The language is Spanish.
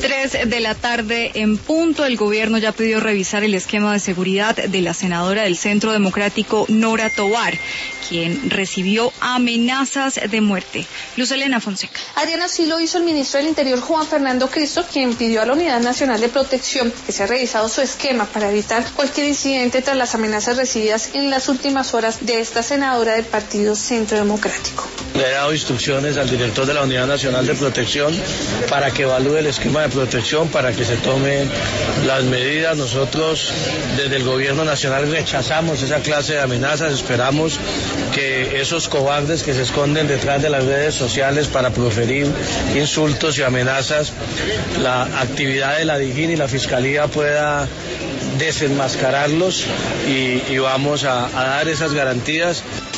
3 de la tarde en punto, el gobierno ya pidió revisar el esquema de seguridad de la senadora del Centro Democrático, Nora Tovar, quien recibió amenazas de muerte. Luz Elena Fonseca. Adriana, así lo hizo el ministro del Interior, Juan Fernando Cristo, quien pidió a la Unidad Nacional de Protección que se ha revisado su esquema para evitar cualquier incidente tras las amenazas recibidas en las últimas horas de esta senadora del Partido Centro Democrático. Le he dado instrucciones al director de la Unidad Nacional de Protección para que evalúe el esquema de protección, para que se tomen las medidas. Nosotros desde el gobierno nacional rechazamos esa clase de amenazas. Esperamos que esos cobardes que se esconden detrás de las redes sociales para proferir insultos y amenazas, la actividad de la DIJÍN y la Fiscalía pueda desenmascararlos y vamos a dar esas garantías.